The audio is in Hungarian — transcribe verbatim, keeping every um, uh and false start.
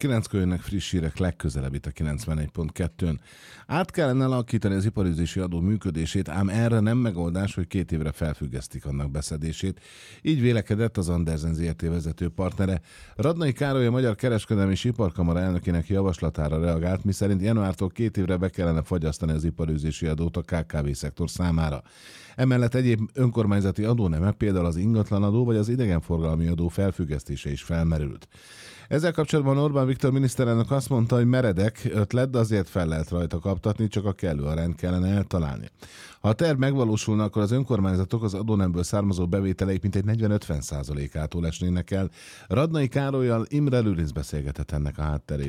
Kilenckor jönnek friss hírek legközelebb itt a kilencvenegy pont kettőn. Át kellene alakítani az iparüzési adó működését, ám erre nem megoldás, hogy két évre felfüggesztik annak beszedését. Így vélekedett az Andersen zé er té vezető partnere. Radnai Károly, a Magyar Kereskedelmi és Iparkamara elnökének javaslatára reagált, miszerint januártól két évre be kellene fagyasztani az iparüzési adót a ká ká vé szektor számára. Emellett egyéb önkormányzati adónemek, például az ingatlanadó vagy az idegenforgalmi adó felfüggesztése is felmerült. Ezzel kapcsolatban Orbán Viktor miniszterelnök azt mondta, hogy meredek ötlet, de azért fel lehet rajta kaptatni, csak a kellő arányt kellene eltalálni. Ha a terv megvalósulna, akkor az önkormányzatok az adónemből származó bevételeik mintegy negyven-ötven százalékától esnének el. Radnai Károllyal Imre Lőrinc beszélgetett ennek a hátterében.